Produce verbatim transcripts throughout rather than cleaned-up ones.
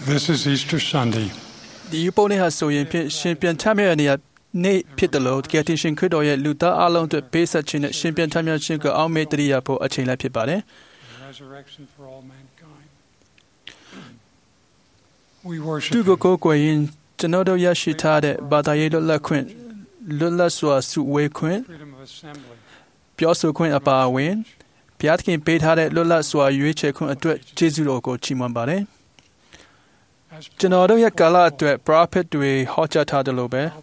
This is Easter Sunday. ဒီပုံနဲ့ဟာဆိုရင်ဖြင့်ရှင်ပြန်ထမြောက်နေရနေ့ဖြစ်တယ်လို့ကယ်တင်ရှင်ခရစ်တော်ရဲ့လူသားအလုံးအတွက်ပေးဆက်ခြင်းနဲ့ရှင်ပြန်ထမြောက်ခြင်းကိုအောက်မေ့တရိယာဖို့အချိန်လည်းဖြစ်ပါတယ်။ Resurrection for all mankind. We worship သူကိုကိုယ်ကိုယ်ရင်ကျွန်တော်တို့ရရှိထားတဲ့ဘာသာရေးလွတ်လပ်ခွင့်လွတ်လပ်စွာစုဝေးခွင့် freedom of assembly. ပြောဆိုခွင့်အပါအဝင်ဘုရားသခင်ပေးထားတဲ့လွတ်လပ်စွာရွေးချယ်ခွင့်အတွက်ကျေးဇူးတော်ကိုချီးမွမ်းပါတယ်။ ကျွန်တော်တို့ရဲ့ကာလအတွက် prophet တွေဟောကြားထားတယ်လို့ပဲ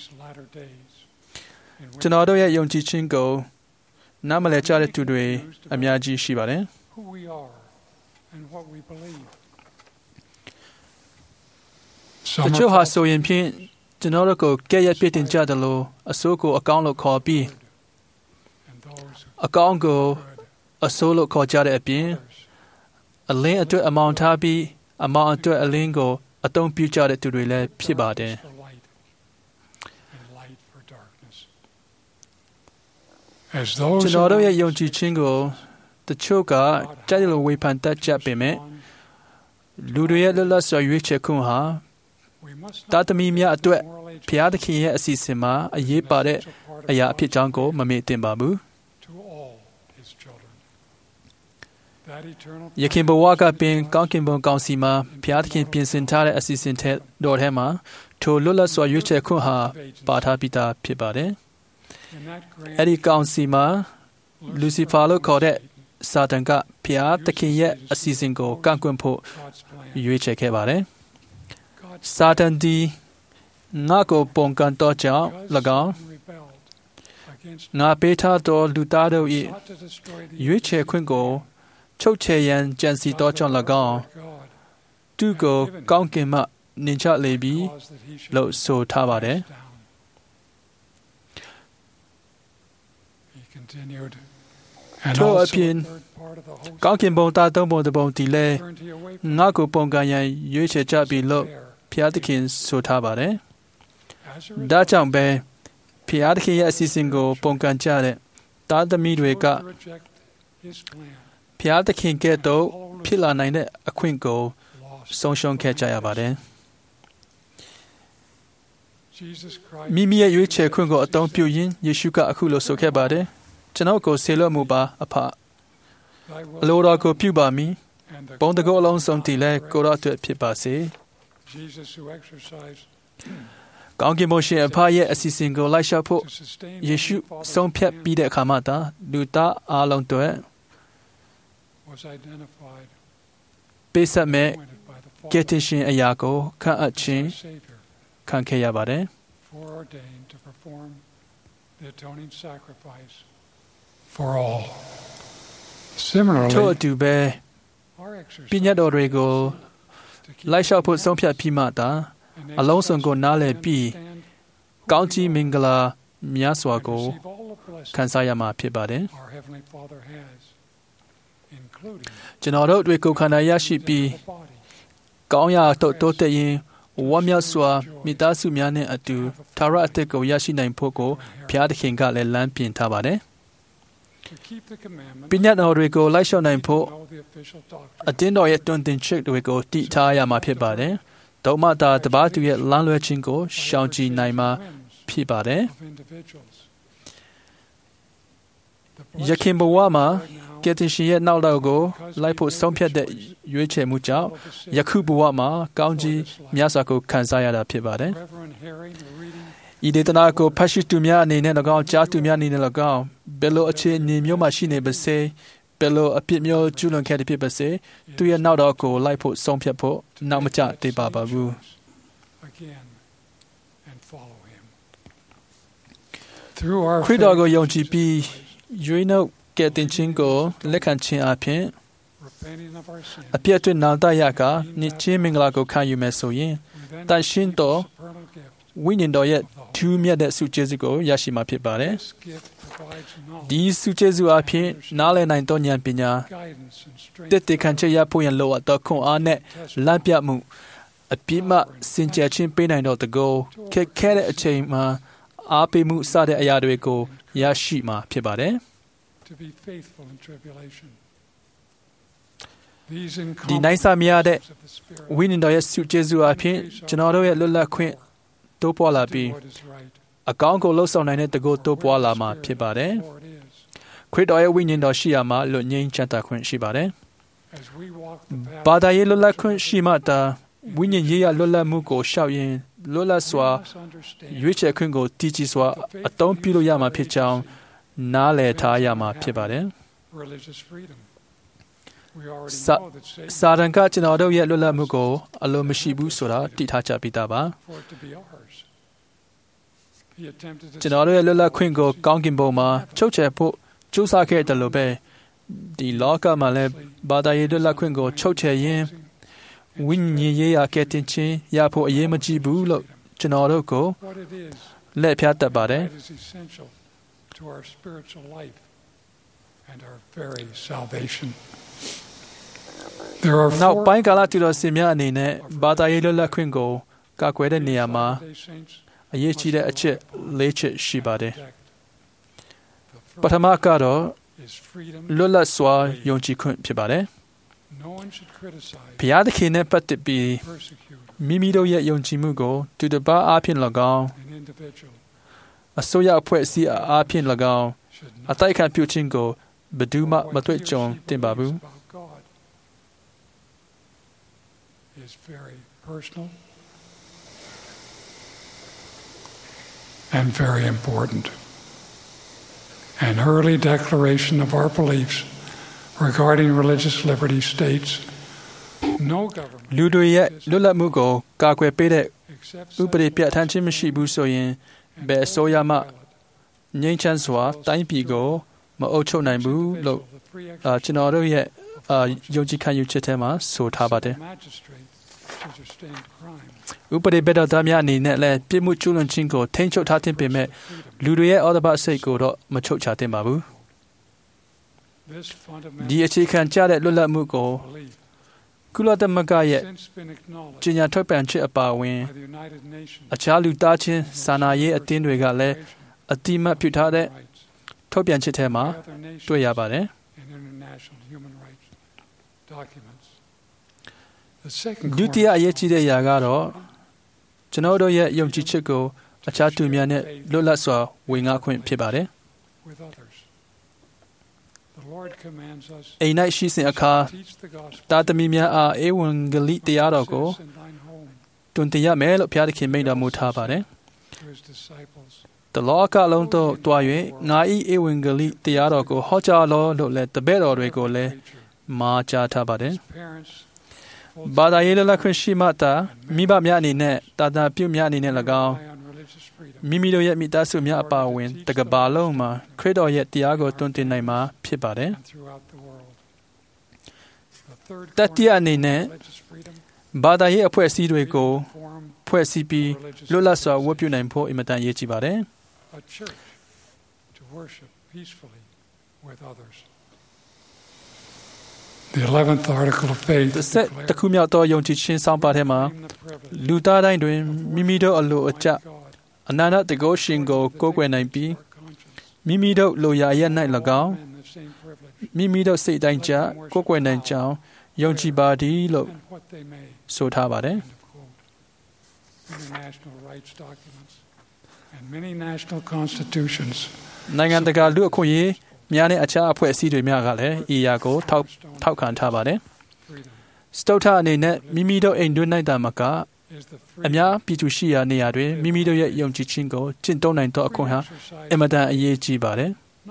ကျွန်တော်တို့ရဲ့ယုံကြည်ခြင်းကိုနားမလည်ကြတဲ့သူတွေအများကြီးရှိပါတယ်။ တချို့ဟာဆိုရင်ဖြင့်ကျွန်တော်တို့ကိုကဲ့ရဲ့ပြစ်တင်ကြတယ်လို့အဆိုးကိုအကောင်းလို့ခေါ်ပြီးအကောင်းကိုအဆိုးလို့ခေါ်ကြတဲ့အပြင်အလင်းအတွက်အမောင်ထားပြီးအမောင်အတွက်အလင်းကိုအသုံးပြုကြတဲ့သူတွေလည်းဖြစ်ပါတယ်။ ကျွန်တော်တို့ရဲ့ယုံကြည်ခြင်းကိုတချို့ကကြိုက်လို့ဝေဖန်တတ်ကြပေမဲ့လူတွေရဲ့လွတ်လပ်စွာရွေးချယ်ခွင့်ဟာတာသမီများအတွက်ဘုရားသခင်ရဲ့အစီအစဉ်မှာအရေးပါတဲ့အရာအဖြစ်ကြောင်းကိုမမေ့သင့်ပါဘူး။ ယခင်ဘဝကပင်ကောင်းကင်ဘုံကောင်စီမှာဘုရားသခင်ပြင်ဆင်ထားတဲ့အစီအစဉ်တော်ထဲမှာထိုလွတ်လပ်စွာရွေးချယ်ခွင့်ဟာပါထားပြီးသားဖြစ်ပါတယ်။အဲဒီကောင်စီမှာလူစီဖာလို့ခေါ်တဲ့စာတန်ကဘုရားသခင်ရဲ့အစီအစဉ်ကိုကန့်ကွက်ဖို့ရွေးချယ်ခဲ့ပါတယ်။စာတန်ဒီငါကိုပုံကန်တော့ကြောင့်၎င်းငါပေးထားသောလူသားတို့၏ရွေးချယ်ခွင့်ကိုချုပ်ချယ်ရန်ကြံစီတော်ကြောင့်၎င်းသူကိုကောင်းကင်မှနှင်ချလေပြီလို့ဆိုထားပါတယ်။ ထို့အပြင်ကောင်းကင်ဘုံသားသုံးပုံတစ်ပုံတည်လဲငါကိုပုံကန်ရန်ရွေးချယ်ကြပြီလို့ဘုရားသခင်ဆိုထားပါတယ်။ဒါကြောင့်ပဲဘုရားသခင်ရဲ့အစီအစဉ်ကိုပုံကန်ကြတဲ့သားသမီးတွေကဘုရားသခင်ကဲ့သို့ဖြစ်လာနိုင်တဲ့အခွင့်ကိုဆုံးရှုံးခဲ့ကြရပါတယ်။မိမိရဲ့ရွေးချယ်ခွင့်ကိုအသုံးပြုရင်းယေရှုကအခုလိုဆိုခဲ့ပါတယ်။ကျွန်တော်ကိုဆေလွတ်မှုပါအဖအလိုတော်ကိုပြုပါမည်။ဘုံတကောအလုံးစုံတည်လဲကိုရောအတွက်ဖြစ်ပါစေ။ကောင်းကင်ဘုံရှင်အဖရဲ့အစီအစဉ်ကိုလိုက်လျှောက်ဖို့ယေရှုဆုံးဖြတ်ပြီးတဲ့အခါမှသာလူသားအလုံးတွေပေးဆက်မဲ့ကယ်တင်ရှင်အရာကိုခံအပ်ခြင်းခံခဲ့ရပါတယ်။ ထို့အတူပဲပညတ်တော်တွေကိုလိုက်လျှောက်ဖို့ဆုံးဖြတ်ပြီးမှသာအလုံးစုံကိုနားလည်ပြီးကောင်းကြီးမင်္ဂလာများစွာကိုခံစားရမှာဖြစ်ပါတယ်။ကျွန်တော်တို့တွေကိုခန္ဓာရရှိပြီးကောင်းရာတို့တိုးတက်ရင်ဝမ်းမြောက်စွာမိသားစုများနဲ့အတူသာရအသက်ကိုရရှိနိုင်ဖို့ကိုဘုရားသခင်ကလည်းလမ်းပြင်ထားပါတယ်။ပညတ်တော်တွေကိုလိုက်လျှောက်နိုင်ဖို့အတင်းတော်ရဲ့တွင်တင်ချက်တွေကိုတည်ထားရမှာဖြစ်ပါတယ်။ဒုမှသာတပါးသူရဲ့လမ်းလွဲခြင်းကိုရှောင်ကြဉ်နိုင်မှာဖြစ်ပါတယ်။ယခင်ဘဝမှာကယ်တင်ရှင်ရဲ့နောက်တော်ကိုလိုက်ဖို့ဆုံးဖြတ်တဲ့ရွေးချယ်မှုကြောင့်ယခုဘဝမှာကောင်းကြီးများစွာကိုခံစားရတာဖြစ်ပါတယ်။ဤဒေသနာကိုဖတ်ရှုသူများအနေနဲ့၎င်းကြားသူများအနေနဲ့၎င်းဘယ်လိုအခြေအနေမျိုးမှရှိနေပါစေဘယ်လိုအဖြစ်မျိုးကျူးလွန်ခဲ့တဲ့ဖြစ်ပါစေသူရဲ့နောက်တော်ကိုလိုက်ဖို့ဆုံးဖြတ်ဖို့နောက်မကျသေးပါပါဘူး။ခရစ်တော်ကိုယုံကြည်ပြီးရွေးနှုတ်ကယ်တင်ခြင်းကိုလက်ခံခြင်းအပြင်အပြည့်အတွက်နာတရကနိချင်းမင်္ဂလာကိုခံယူမယ်ဆိုရင်တန်ရှင်းတော်ဝိညာဉ်တော်ရဲ့ထူးမြတ်တဲ့ဆုကျေးဇူးကိုရရှိမှာဖြစ်ပါတယ်။ဒီဆုကျေးဇူးအပြင်နားလည်နိုင်သောဉာဏ်ပညာတည်တည်ခံချက်ရဖို့ရန်လိုအပ်သောခွန်အားနဲ့လမ်းပြမှုအပြည့်မှစင်ကြယ်ခြင်းပေးနိုင်တော်တကောခက်ခဲတဲ့အချိန်မှာအားပေးမှုစတဲ့အရာတွေကိုရရှိမှာဖြစ်ပါတယ်။ဒီနိုင်စာမရတဲ့ဝိညာဉ်တော်ရဲ့ဆုကျေးဇူးအဖြစ်ကျွန်တော်တို့ရဲ့လွတ်လပ်ခွင့်တိုးပွားလာပြီးအကောင်းကိုလှုပ်ဆောင်နိုင်တဲ့တကုတ်တိုးပွားလာမှာဖြစ်ပါတယ်ခရစ်တော်ရဲ့ဝိညာဉ်တော်ရှိရာမှာလွတ်ငြိမ်းချမ်းသာခွင့်ရှိပါတယ်ဘာသာရေးလွတ်လပ်ခွင့်ရှိမှသာဝိညာဉ်ရေးရလွတ်လပ်မှုကိုရှောက်ရင်လွတ်လပ်စွာရွေးချယ်ခွင့်ကိုတည်ကြည်စွာအသုံးပြုလို့ရမှာဖြစ်ကြောင်းနားလည်ထားရမှာဖြစ်ပါတယ်စာရန်ကကျွန်တော်တို့ရဲ့လွတ်လပ်မှုကိုအလိုမရှိဘူးဆိုတာတည်ထားကြပြီးသားပါကျွန်တော်တို့ရဲ့လွတ်လပ်ခွင့်ကိုကောင်းကင်ဘုံမှာချုပ်ချယ်ဖို့ကြိုးစားခဲ့တယ်လို့ပဲဒီလောကမှာလည်းဘာသာရေးလွတ်လပ်ခွင့်ကိုချုပ်ချယ်ရင်းဝိညာဉ်ရေးရာကဲတင်ချင်းရဖို့အရေးမကြီးဘူးလို့ကျွန်တော်တို့ကိုလက်ဖြတ်တတ်ပါတယ်နောက်ပိုင်းကာလတူတော်စင်များအနေနဲ့ဘာသာရေးလွတ်လပ်ခွင့်ကိုကာကွယ်တဲ့နေရာမှာအရေးကြီးတဲ့အချက်လေးချက်ရှိပါတယ်ပထမကတော့လွတ်လပ်စွာယုံကြည်ခွင့်ဖြစ်ပါတယ်ဘုရားသခင်နဲ့ပတ်သက်ပြီးမိမိတို့ရဲ့ယုံကြည်မှုကိုသူတစ်ပါးအားဖြင့်၎င်းအစိုးရအဖွဲ့အစည်းအားဖြင့်၎င်းအတိုက်ခံပြုခြင်းကိုဘယ်သူမှမတွေ့ကြုံသင့်ပါဘူး is very personal and very important. An early declaration of our beliefs regarding religious liberty states no government လူတွေရဲ့လွတ်လပ်မှုကိုကာကွယ်ပေးတဲ့ဥပဒေပြဋ္ဌာန်းခြင်းမရှိဘူးဆိုရင်ဘယ်အစိုးရမှငြိမ်းချမ်းစွာတိုင်းပြည်ကိုမအုပ်ချုပ်နိုင်ဘူးလို့ကျွန်တော်တို့ရဲ့ယုံကြည်ခံယူချက်ထဲမှာဆိုထားပါတယ်ဥပဒေဘက်တော်သားများအနေနဲ့လည်းပြစ်မှုကျူးလွန်ခြင်းကိုထိန်းချုပ်ထားခြင်းပေမဲ့လူတွေရဲ့ဩဒဘစိတ်ကိုတော့မချုပ်ချသင့်ပါဘူးဒီအခြေခံကျတဲ့လွတ်လပ်မှုကိုကုလသမဂ္ဂရဲ့ကြေညာထုတ်ပြန်ချက်အပါအဝင်အခြားလူသားချင်းစာနာရေးအသင်းတွေကလည်းအတိအမှတ်ပြုထားတဲ့ထုတ်ပြန်ချက်ထဲမှာတွေ့ရပါတယ်ဒုတိယအရေးကြီးတဲ့အရာကတော့ကျွန်တော်တို့ရဲ့ယုံကြည်ချက်ကိုအခြားသူများနဲ့လွတ်လပ်စွာဝင်ငါခွင့်ဖြစ်ပါတယ်အိမ်၌ရှိစဉ်အခါတာသမီများအားဧဝံဂေလိတရားတော်ကိုတွင်တင်ရမယ်လို့ဘုရားသခင်မိန့်တော်မူထားပါတယ်တလောကလုံးသို့တွား၍ငါ၏ဧဝံဂေလိတရားတော်ကိုဟောကြားလောလို့လည်းတပည့်တော်တွေကိုလည်းမှာကြားထားပါတယ်ဘာသာရေးလွတ်လပ်ခွင့်ရှိမှသာမိဘများအနေနဲ့တာတာပြုများအနေနဲ့၎င်းမိမိတို့ရဲ့မိသားစုများအပါအဝင်တကဘာလုံးမှာခရစ်တော်ရဲ့တရားကိုတွင်တင်နိုင်မှာဖြစ်ပါတယ်တတိယအနေနဲ့ဘာသာရေးအဖွဲ့အစည်းတွေကိုဖွဲ့စည်းပြီးလွတ်လပ်စွာဝတ်ပြုနိုင်ဖို့အင်မတန်ရည်ကြီးပါတယ် The eleventh article of faith တခုမြောက်သောယုံကြည်ခြင်းဆောင်ပါထဲမှာလူသားတိုင်းတွင်မိမိတို့အလိုအကျအနန္တတကုရှင်ကိုကိုးကွယ်နိုင်ပြီးမိမိတို့လိုရာရဲ့၌၎င်းမိမိတို့စိတ်တိုင်းကြကိုးကွယ်နိုင်ကြောင်းယုံကြည်ပါသည်လို့ဆိုထားပါတယ် နိုင်ငံတကာလူအခွင့်အရေးများနဲ့အခြားအဖွဲ့အစည်းတွေများကလည်းဤရာကိုထောက်ထောက်ခံထားပါတယ်စတုထအနေနဲ့မိမိတို့အိမ်တွင်း၌တာမကအများပြည်သူရှိရာနေရာတွင်မိမိတို့ရဲ့ယုံကြည်ခြင်းကိုကျင့်သုံးနိုင်သောအခွင့်ဟာအင်မတန်အရေးကြီးပါတယ်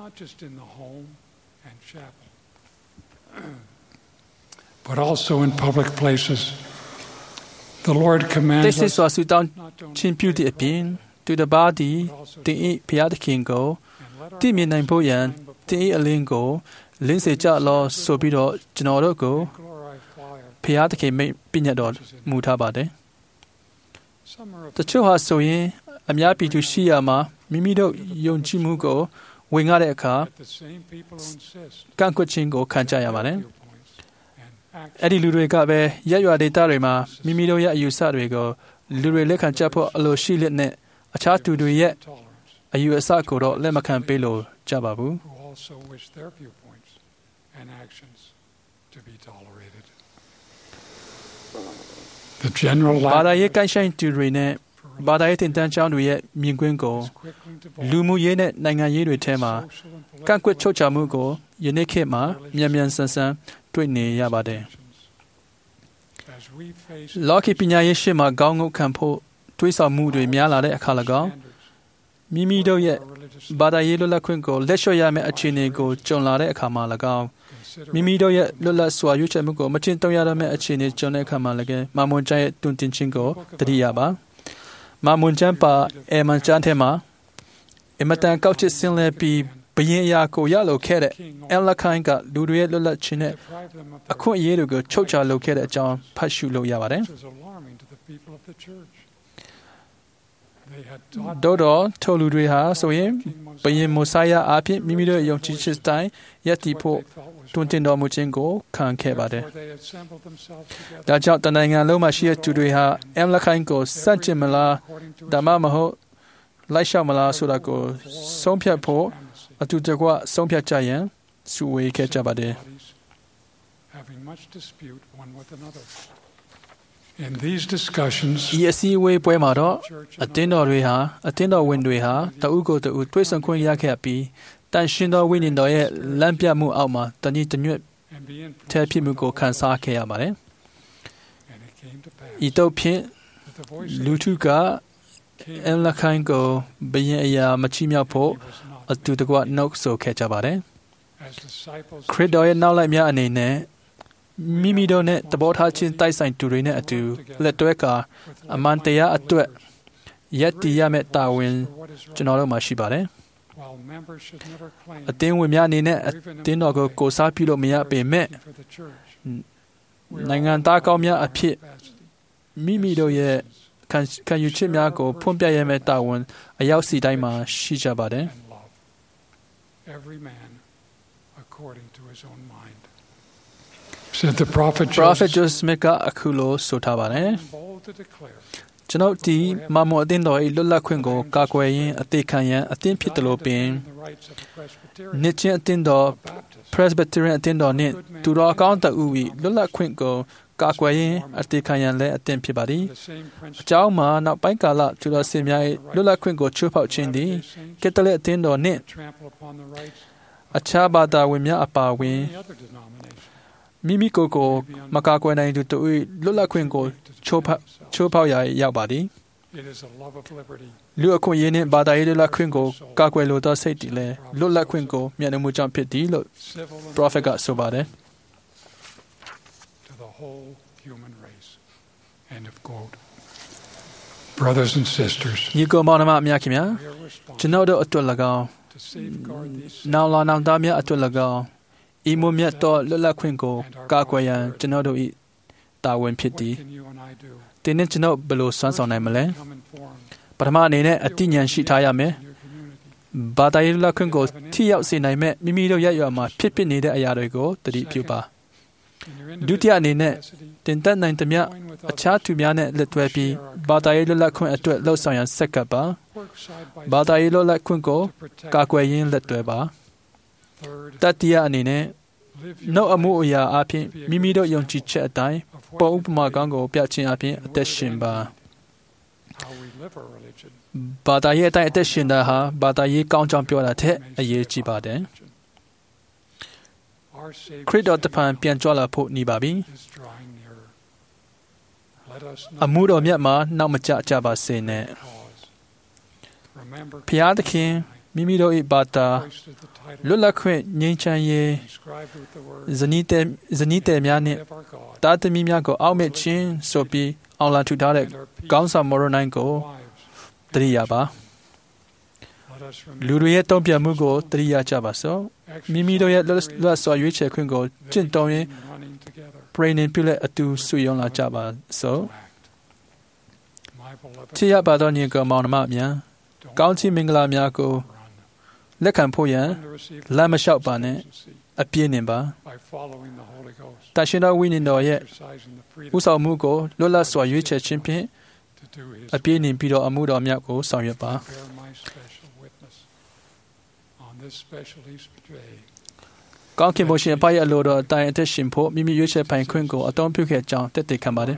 but also in public places the Lord commands us သစ္စာစွာတောင်းခြင်းပြုသည့်အပြင်သူတစ်ပါးသည်တင်၏ဘုရားသခင်ကိုတည်မြဲနိုင်ဖို့ရန်တင်၏အလင်းကိုလင်းစေကြလောဆိုပြီးတော့ကျွန်တော်တို့ကိုဘုရားသခင်မိန့်ပြညတ်တော်မူထားပါတယ်တချို့ဟာဆိုရင်အများပြည်သူရှိရာမှာမိမိတို့ယုံကြည်မှုကိုဝင်ရတဲ့အခါကန့်ကွက်ခြင်းကိုခံကြရပါတယ်အဲ့ဒီလူတွေကပဲရက်ရွာဒေသတွေမှာမိမိတို့ရဲ့အယူဆတွေကိုလူတွေလက်ခံကြဖို့အလိုရှိလက်နဲ့အခြားသူတွေရဲ့အယူအဆကိုတော့လက်မခံပေးလို့ကြပါဘူး to be tolerated. The general ဘာ lack သာ of ရေးကိုင်းဆိုင်သူတွေနဲ့ဘာသာရေးတင်တန်းကျောင်းတွေရဲ့မြင်ကွင်းကို quickly လူမှုရေးနဲ့နိုင်ငံရေးတွေထဲမှာ social and ကန့်ကွက်ချုပ်ချမှုကိုယနေ့ခေတ်မှာမြန်မြန်ဆန်ဆန်တွေ့နေရပါတယ် as we face လောကီပညာရေးရှေ့မှာခေါင်းငုတ်ခံဖို့တွေးဆောင်မှုတွေများလာတဲ့အခါ၎င်း standards မိမိတို့ရဲ့ of religious ဘာသာရေးလွတ်လပ်ခွင့်ကိုလက်လျှော့ရမယ့်အခြေအနေကိုကြုံလာတဲ့အခါမှာ၎င်း consider မိမိတို့ရဲ့လွတ်လပ်စွာရွေးချယ်မှုကိုမတင်တုံရတော့မယ့်အခြေအနေကြုံတဲ့အခါမှာလည်းမာမွန်ကျမ်းရဲ့တွင်တင်ခြင်းကိုတတိယပါမာမွန်ကျမ်းပါအေမန်ကျမ်းထဲမှာအမတန်ကောက်ချစ်စင်လဲပြီးဘရင်အရာကိုရလို့ခဲ့တဲ့အလခိုင်းကလူတွေရဲ့လွတ်လပ်ခြင်းနဲ့ deprive them of အခွင့်အရေးတွေကိုချုပ်ချလုပ်ခဲ့တဲ့အကြောင်းဖတ်ရှုလို့ရပါတယ် which was alarming to the people of the church. They had taught တို့တော့ထိုလူတွေဟာဆိုရင် King ဘရင်မိုဆိုင်ယာအဖြစ်မိမိတို့ရဲ့ယုံကြည်ချက်တိုင်းယက်တီ what ဖို့ they thought was တွင်တင်တော်မူခြင်းကိုခံခဲ့ပါတယ် Therefore, they assembled themselves together ဒါကြောင့်တနိုင်ငံလုံးမှာရှိတဲ့သူတွေဟာအမ်လခိုင်းကိုစန့်ကျင်မလား according to ဒါမှမဟုတ်လိုက်ရှောက်မလားဆိုတာကိုဆုံးဖြတ်ဖို့ amnesty အတူတကွဆုံးဖြတ်ကြရန်စုဝေးခဲ့ကြပါတယ် bodies having much dispute one with another. In these discussions, ဒီအစည်းအဝေးပွဲမှာတော့ church အတင်းတော်တွေဟာအတင်းတော်ဝင်တွေဟာတဦးကိုတဦးတွေ့ဆုံခွင့်ရခဲ့ပြီးတန်ရှင်တော်ဝိညာဉ်တော်ရဲ့လမ်းပြမှုအောက်မှာတနည်းတညွတ် and be ထဲ influenced ဖြစ်မှုကိုခံစားခဲ့ရပါတယ် and it came to pass ဤတော့ဖြင့် that the voice of လူထုက came အမ်လခိုင်းကိုဘရင်အရာမချီးမြှောက်ဖို့ he was not အတူတကွနှုတ်ဆိုခဲ့ကြပါတယ် as disciples ခရစ်တော်ရဲ့နောက်လိုက်များအနေနဲ့မိမိတို့နဲ့တဘောထားချင်းတိုက်ဆိုင်သူတွေနဲ့အတူလက်တွဲကာအမှန်တရားအတွက်ယက်တီရမယ့်တာဝန် for what is ကျွန် right, တော်တို့မှာရှိပါတယ် while members should never claim အသင်းဝင်များအနေနဲ့အသင်းတော်ကိုကိုစားပြုလို့မရပေမဲ့ for the church. နိုင်ငံသားကောင်းများအဖြစ် Capacity, မိမိတို့ရဲ့ခံခံယူချက်များကိုဖွင့်ပြရမယ့်တာဝန်အရောက်စီတိုင်းမှာရှိကြပါတယ် and love. Every man according to his own mind. Said the prophet Prophet Joseph, Joseph Smith ကအခုလိုဆိုထားပါတယ် bold to declare ကျွန်ုပ်ဒီမမွန်အသင်းတော်၏လွတ်လပ်ခွင့်ကိုကာကွယ်ရင်းအသေးခံရန်အသင်းဖြစ်တယ်လို့ပင် the rights of the Presbyterian, နှစ်ချင်းအသင်းတော် Baptist, Presbyterian အသင်းတော်နှင့်သူတော်အကောင်းတအူ၏လွတ်လပ်ခွင့်ကိုကာကွယ်ရင်းအသေးခံရန်လည်းအသင်းဖြစ်ပါသည် the same အ principle ကြောင်းမှာနောက်ပိုင်းကာလသူတော်စင်များ၏လွတ်လပ်ခွင့်ကိုချိုးဖောက်ခြင်းသည်ကက်သလစ်အသင်းတော်နှင့် trample upon the rights အခြားဘာသာဝင်များအပါအဝင် of any other denomination. မိမိကိုယ်ကိုမကာကွယ်နိုင်သူတို့၏လွတ်လပ်ခွင့်ကိုချိုးဖောက်ချိုးဖောက်ရာရောက်ပါသည် It is a love of liberty လူအခွင့်အရေးနှင့်ဘာသာရေးလွတ်လပ်ခွင့်ကိုကာကွယ်လိုသောစိတ်တည်လဲလွတ်လပ်ခွင့်ကိုမျှနှာမှုကြောင့်ဖြစ်သည်လို့ civil and prophet ကဆိုပါတယ် to the whole human race. End of quote. Brothers and sisters, ညီကိုမောင်နှမအများခင်ဗျာ we are responsible ကျွန်တော်တို့အတွက်၎င်း to safeguard these နောင်လာနောင်သားများအတွက်၎င်းဤမွန်မြတ်သောလွတ်လပ်ခွင့်ကိုကာကွယ်ရန်ကျွန်တော်တို့၏တာဝန်ဖြစ် What သည် can you and I do? တင်းနဲ့ကျွန်တော်ဘယ်လိုစွမ်းဆောင်နိုင်မလဲ Come informed ပထမအနေနဲ့အသိဉာဏ်ရှိထားရမယ် in your community. ဘာသာရေးလွတ်လပ်ခွင့်ကိုထိရောက်စေနိုင်မဲ့မိမိတို့ရရွာမှာဖြစ်ဖြစ်နေတဲ့အရာတွေကိုသတိပြုပါ In your ဒုတိယ individual အနေနဲ့ capacity, တင်သက်နိုင်သမျှ join with အခြား others, သူများနဲ့လက်တွဲပြီးဘာသာရေးလွတ်လပ်ခွင့်အတွက်လှုပ်ဆောင်ရန်ဆက်ကပ်ပါ work side by ဘာသာ side ရေးလွတ်လပ်ခွင့်ကို to protect. ကာကွယ်ရင်းလက်တွဲပါ Third, တတိယအနေနဲ့ live နှုတ် your အမှု life အရာအပြင်မိမိတို့ယုံကြည်ချက်အတိုင်း of what ပုံဥ you ပမာ believe, ကောင်းကိုပြခြင်းအပြင်အသက်ရှင်ပါ how we live our religion. ဘာသာရေးအတိုင်းအသက်ရှင်တာဟာဘာသာရေးကောင်းကြောင်းပြောတာထက်အရေးကြီးပါတယ် Our Savior ခရစ်တော်တဖန်ပြန်ကြွလာဖို့နေပါပြီ is drawing nearer. Let us အမှုတော်မြတ်မှာနောက်မကျကြပါစေနဲ့ pause. Remember, ဖျားသခင်မိမိတို့၏ဘာသာ hoisted the title လွတ်လပ်ခွင့်ငြိမ်းချမ်းရေး inscribed with the word ဇနီးတဲ့ဇနီးတဲ့များနှင့် of our God တာသမီများကိုအောက်မဲ့ခြင်းဆိုပြီးအောင်လံထူထားတဲ့ and our peace ကောင်းဆောင်မော်ရနိုင်ကို lives. တရိယာပါ Let us လူ remember တွေရဲ့တုံ့ပြန်မှုကိုတရိယာကြပါစို့မိမိတို့ရဲ့လွတ်လပ်စွာရွေးချယ်ခွင့်ကိုကျင့်သုံးရင်း running together ပရိနိပြုလက်အတူဆွေးရုံလာကြပါစို့ to act. My beloved, ချစ်ရပါသောညီကိုမောင်နှမများ don't ကောင်းချီးမင်္ဂလာများကို run. လက်ခံဖို့ရန် Run to receive လမ်းမလျှောက်ပါနဲ့ agency အပြည့်နှင်ပါ by following the Holy Ghost, တရှင်တော်ဝိညာဉ်တော်ရဲ့ exercising the ဥ freedom ဆောင်မှုကိုလွတ်လပ်စွာရွေးချယ်ခြင်းဖြင့် to do His အပြည့်နှင်ပြီးတော့အမှုတော်မြတ်ကိုဆောင်ရွက်ပါ bear my special witness on this special Easter day ကောင်းကင်ဘုံရှင်အဖရဲ့အလိုတော်အတိုင်းအသက်ရှင်ဖို့မိမိရွေးချယ်ပိုင်ခွင့်ကိုအသုံးပြုခဲ့ကြောင်းတက်တည်ခံပါတယ်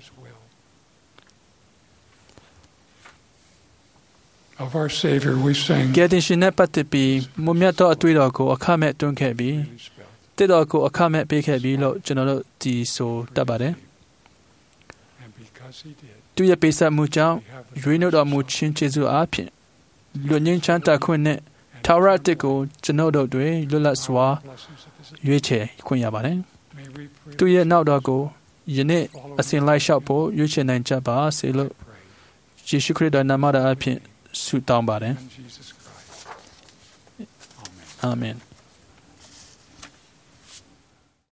Of our Savior we sing ကယ်တင်ရှင်နဲ့ပတ်သက်ပြီးမွန်မြတ်သောအတွေ့အတော်ကိုအခမဲ့တွန်းခဲ့ပြီးတစ်တော်ကိုအခမဲ့ပေးခဲ့ပြီးလို့ကျွန်တော်တို့ဒီဆိုတတ်ပါတယ် and because he did သူရဲ့ပေးဆက်မှုကြောင့်ရွေးနှုတ်တော်မူခြင်းကျေးဇူးအားဖြင့်လူငင်းချမ်းသာခွင့်နဲ့ထာဝရတစ်ကိုကျွန်တော်တို့တွေလွတ်လပ်စွာရွေးချယ်ခွင့်ရပါတယ် may we pray သူရဲ့နောက်တော်ကိုယနေ့အစဉ်လိုက်လျှောက်ဖို့ရွေးချယ်နိုင်ကြပါစေလို့ယေရှုခရစ်တော်နာမတော်အဖြစ်ဆုတောင်းပါတယ် in Jesus Christ. Amen. Amen